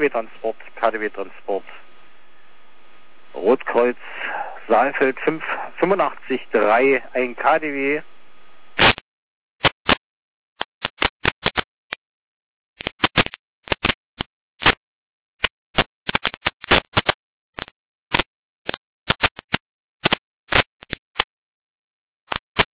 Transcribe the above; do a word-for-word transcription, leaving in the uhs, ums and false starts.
W-Transport, K D W-Transport. Rotkreuz Saalfeld fünf fünfundachtzig drei, ein K D W